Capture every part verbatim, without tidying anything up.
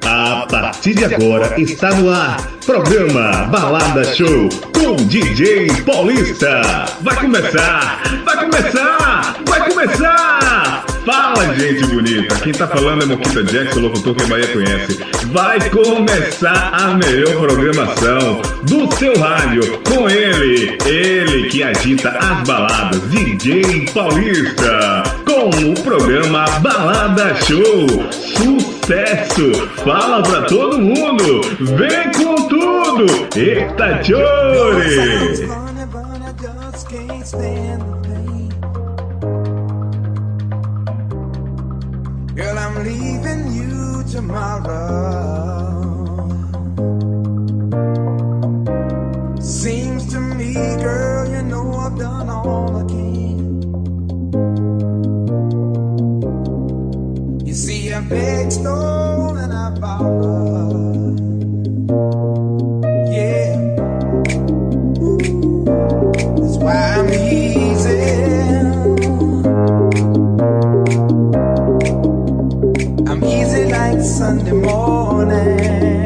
A partir de agora está no ar, programa Balada Show com D J Paulista. Vai começar, vai começar, vai começar! Fala, gente bonita, quem tá falando é Moquita Jackson, locutor que a Bahia conhece. Vai começar a melhor programação do seu rádio com ele, ele que agita as baladas, D J Paulista, com o programa Balada Show. Sucesso! Fala pra todo mundo! Vem com tudo! Eita, chore! Girl, I'm leaving you tomorrow. Seems to me, girl, you know I've done all I can. You see, I begged, stole, and I borrowed. Yeah. Ooh, that's why I'm easy. I'm easy like Sunday morning.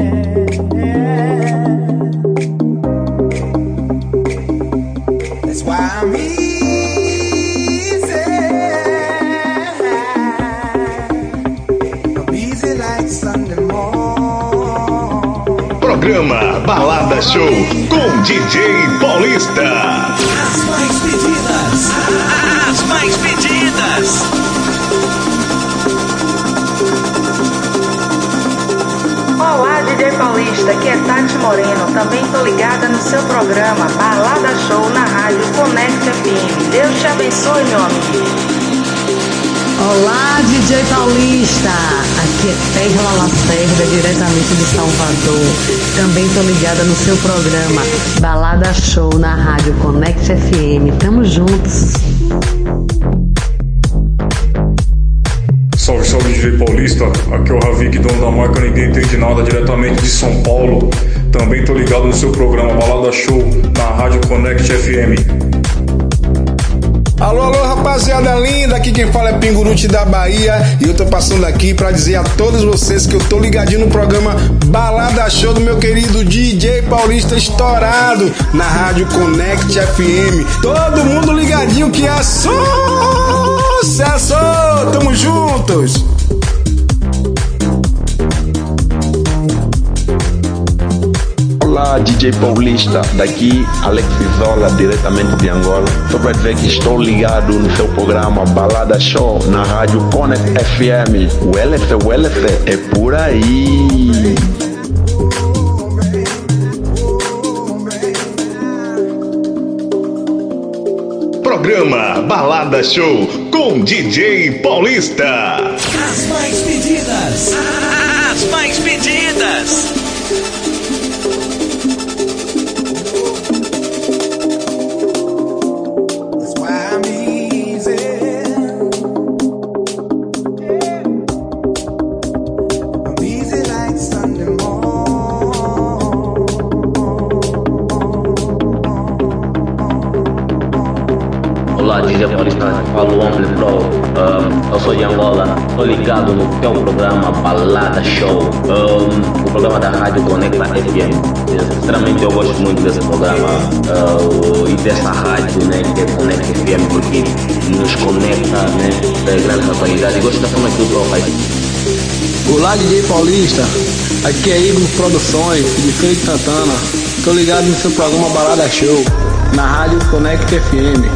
That's why I'm easy. I'm easy like Sunday morning. Programa Balada Show com D J Paulista. As mais pedidas, as mais pedidas. Olá, D J Paulista, aqui é Tati Moreno. Também tô ligada no seu programa Balada Show na Rádio Connect F M. Deus te abençoe, meu amigo. Olá, D J Paulista, aqui é Perla Lacerda, diretamente de Salvador. Também tô ligada no seu programa Balada Show na Rádio Connect F M. Tamo juntos. Salve, salve D J Paulista, aqui é o Ravik, dono da marca Ninguém Entende Nada, diretamente de São Paulo. Também tô ligado no seu programa Balada Show na Rádio Connect F M. Alô, alô, rapaziada linda, aqui quem fala é Pinguruti da Bahia e eu tô passando aqui pra dizer a todos vocês que eu tô ligadinho no programa Balada Show do meu querido D J Paulista estourado na Rádio Connect F M. Todo mundo ligadinho que é sucesso! Tamo juntos! Olá, D J Paulista, daqui Alex Isola, diretamente de Angola. Só para dizer que estou ligado no seu programa Balada Show na Rádio Connect F M. O L C, o L C é por aí. Programa Balada Show com D J Paulista. As mais pedidas, as mais pedidas. Olá, D J Paulista, falo Homem Pro, um, eu sou de Angola, estou ligado no teu programa Balada Show, um, o programa da Rádio Conecta F M. Sinceramente eu gosto muito desse programa uh, e dessa rádio, né, que é Conecta F M, porque nos conecta, né, da grande atualidade e gosto da forma que o Pro faz. Olá, D J Paulista, aqui é Igor Produções, de Feira de Santana, estou ligado no seu programa Balada Show, na Rádio Connect F M.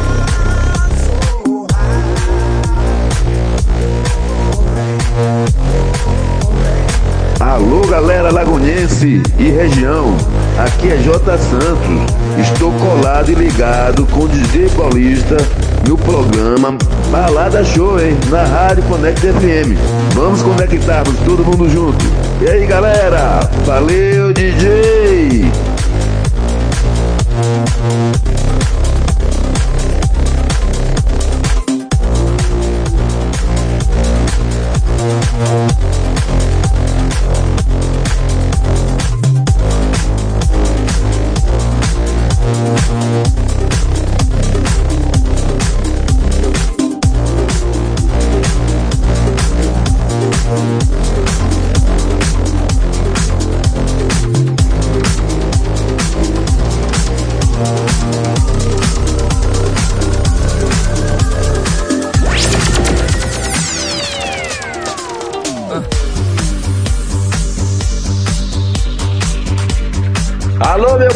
Alô, galera lagunense e região, aqui é J Santos, estou colado e ligado com o D J Paulista no programa Balada Show, hein, na Rádio Connect F M. Vamos conectarmos todo mundo junto. E aí, galera, valeu, D J!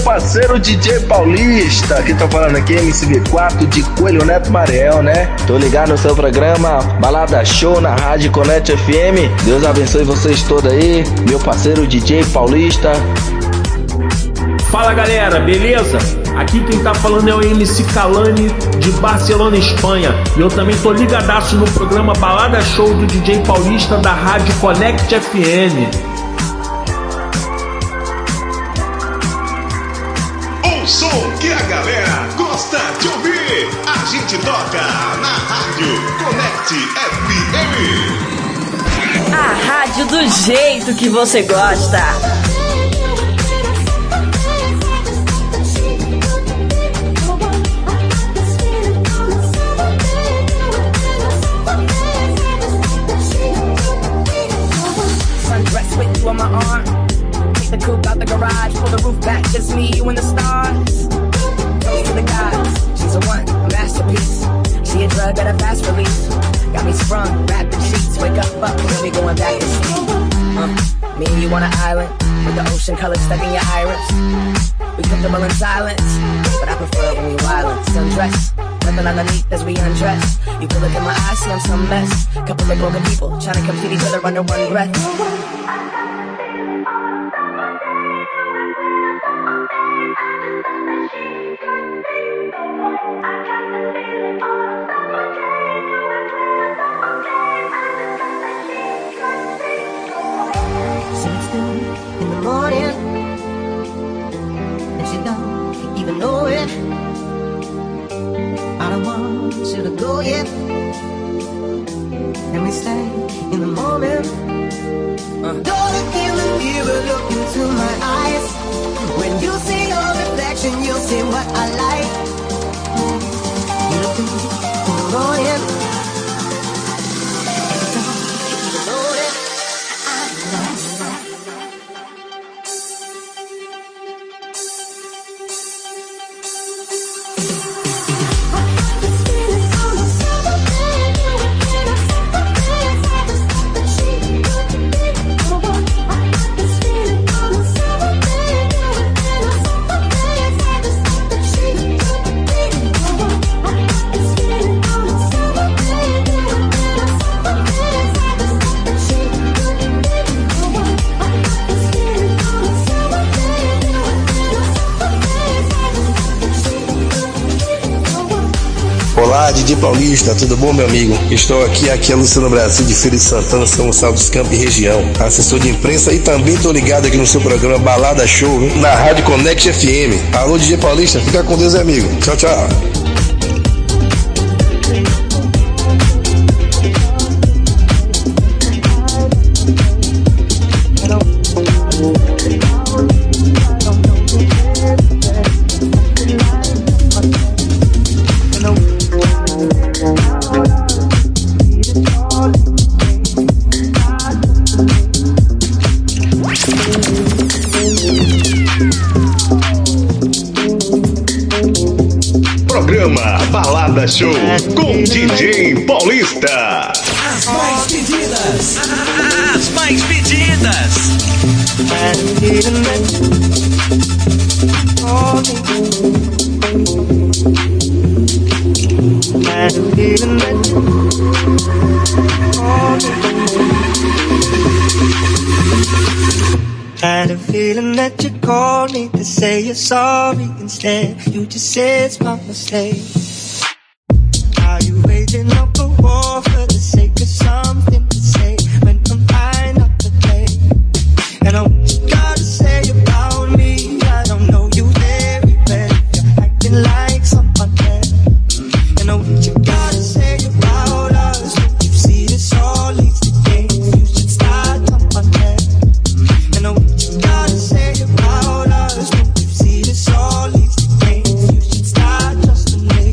parceiro D J Paulista. Quem tá falando aqui é M C V quatro de Coelho Neto Mariel, né? Tô ligado no seu programa Balada Show na Rádio Connect F M. Deus abençoe vocês todos aí, meu parceiro D J Paulista. Fala galera, beleza? Aqui quem tá falando é o M C Kalani de Barcelona, Espanha. E eu também tô ligadaço no programa Balada Show do D J Paulista da Rádio Connect F M. Um som que a galera gosta de ouvir. A gente toca na Rádio Connect F M. A rádio do jeito que você gosta. On my arm, take the coupe out the garage, pull the roof back, just me, you and the stars. Toast to the gods, she's a one, a masterpiece. She a drug at a fast release. Got me sprung, wrapped in sheets. Wake up, up, we'll be going back to sleep. Uh, me and you on an island with the ocean color stuck in your iris. We comfortable in silence, but I prefer when we violent. Sundress, nothing underneath as we undress. You can look in my eyes, see I'm some mess. Couple of broken people trying to complete each other under one breath. In the morning, and you don't even know it. I don't want you to go yet. And we stay in the moment. Uh. Don't look in the mirror, look into my eyes. When you see your reflection, you'll see what I like. You look in the morning. Olá, D J Paulista, tudo bom, meu amigo? Estou aqui, aqui é Luciano Brasil, de Feira de Santana, São Gonçalo dos Campos e região, assessor de imprensa e também estou ligado aqui no seu programa Balada Show, na Rádio Connect F M. Alô, D J Paulista, fica com Deus, amigo. Tchau, tchau. Balada Show com D J Paulista. As mais pedidas, as mais pedidas. Had a feeling that you called me to say you're sorry. Instead, you just said it's my mistake. Are you waging up a war for the sake of something to say when I'm fine up to play? And I what you gotta say about me, I don't know you very well. You're acting like someone else. And I what you gotta say about us, you see this all leads to games. You should start someone else. And I what you gotta say about us, you see this all leads to games. You should start just a late.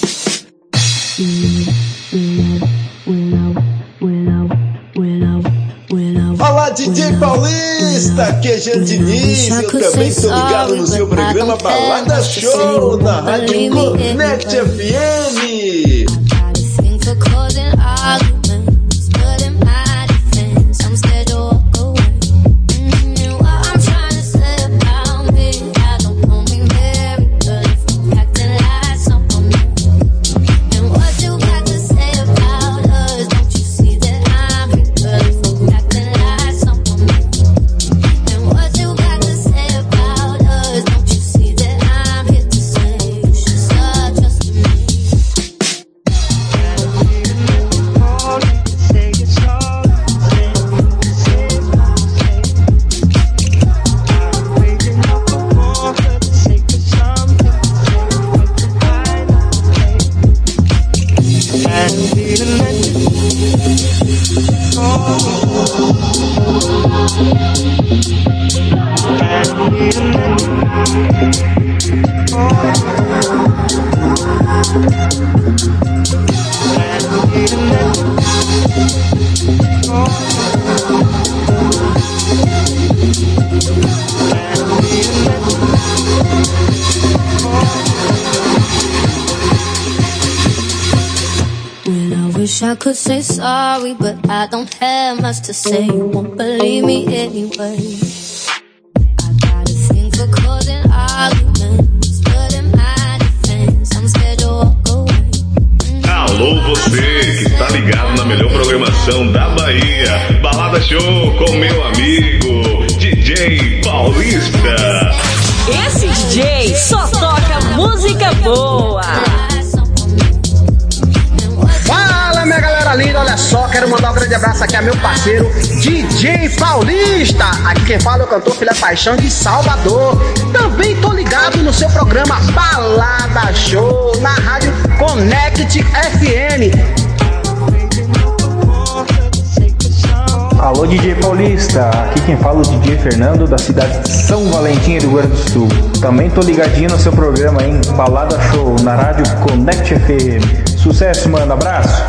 Fala, D J Paulista, aqui é Jandinis, eu também tô ligado no seu programa Balada Show, na Rádio Connect F M. Wish I could say sorry, but I don't have much to say. You won't believe me anyway. I got a thing for causing arguments, but in my defense, I'm scared to walk away. Alô, você que tá ligado na melhor programação da Bahia. Balada Show com meu amigo D J Paulista. Esse D J só toca música boa. Fala, minha galera linda, olha só, quero mandar um grande abraço aqui a meu parceiro D J Paulista. Aqui quem fala é o cantor Filha Paixão de Salvador. Também tô ligado no seu programa Balada Show na rádio Connect F M. Alô, D J Paulista, aqui quem fala é o D J Fernando da cidade de São Valentim, Rio Grande do Sul. Também tô ligadinho no seu programa, hein? Balada Show na rádio Connect F M. Sucesso, mano, abraço!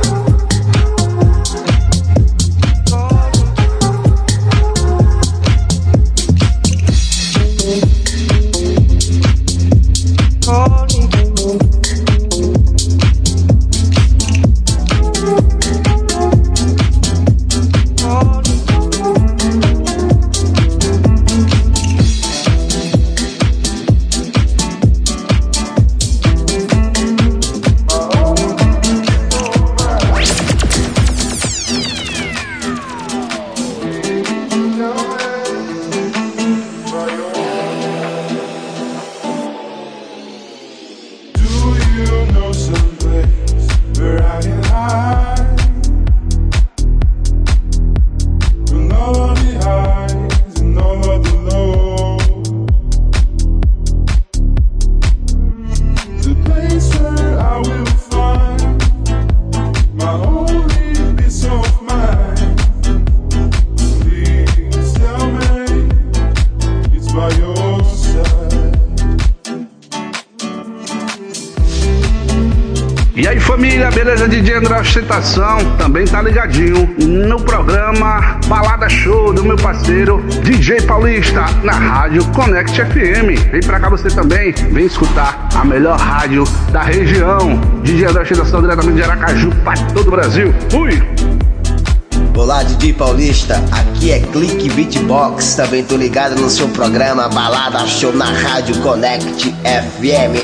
Beleza, D J André Ostentação, também tá ligadinho no programa Balada Show do meu parceiro D J Paulista, na rádio Connect F M. Vem pra cá você também, vem escutar a melhor rádio da região. D J André Ostentação diretamente de Aracaju para todo o Brasil. Fui! Olá, D J Paulista, aqui é Click Beatbox, também tô ligado no seu programa Balada Show na rádio Connect F M.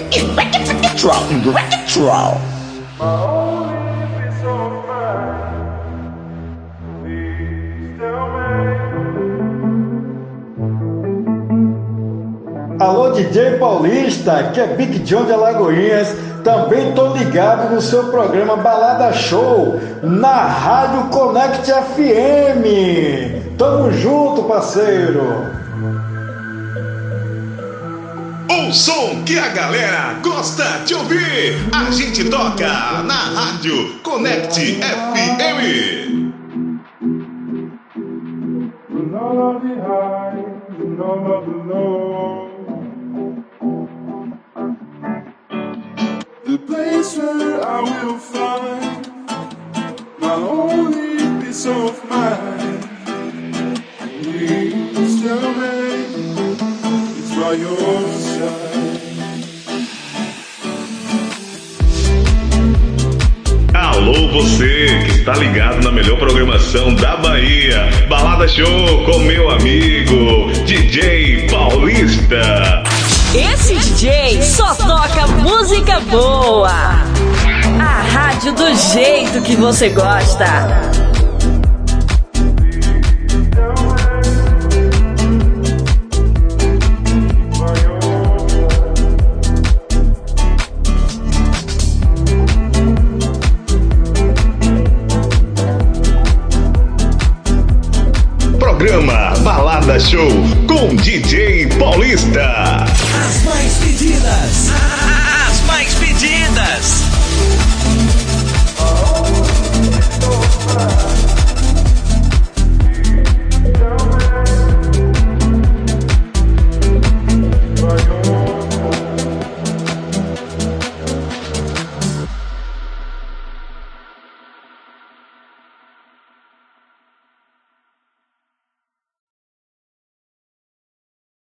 Alô, D J Paulista, aqui é Big John de Alagoinhas. Também tô ligado no seu programa Balada Show na rádio Connect F M. Tamo junto, parceiro. Um som que a galera gosta de ouvir. A gente toca na rádio Connect F M. The place where I will find my only peace of mind. Please tell me it's by your side. Alô, você que está ligado na melhor programação da Bahia. Balada Show com meu amigo D J Paulista. Esse D J só toca música boa. A rádio do jeito que você gosta. Programa Balada Show com D J Paulista. As mais pedidas,